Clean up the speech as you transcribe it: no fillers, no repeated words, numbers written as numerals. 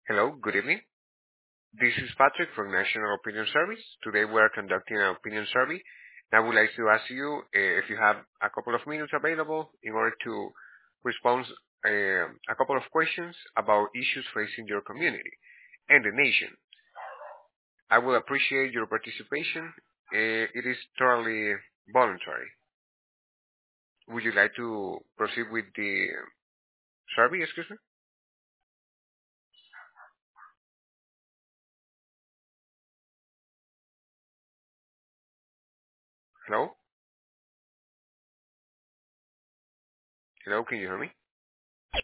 Hello, good evening. This is Patrick from National Opinion Service. Today we are conducting an opinion survey. I would like to ask you if you have a couple of minutes available in order to respond a couple of questions about issues facing your community and the nation. I will appreciate your participation. It is totally voluntary. Would you like to proceed with the survey? Excuse me. Hello? Hello, can you hear me?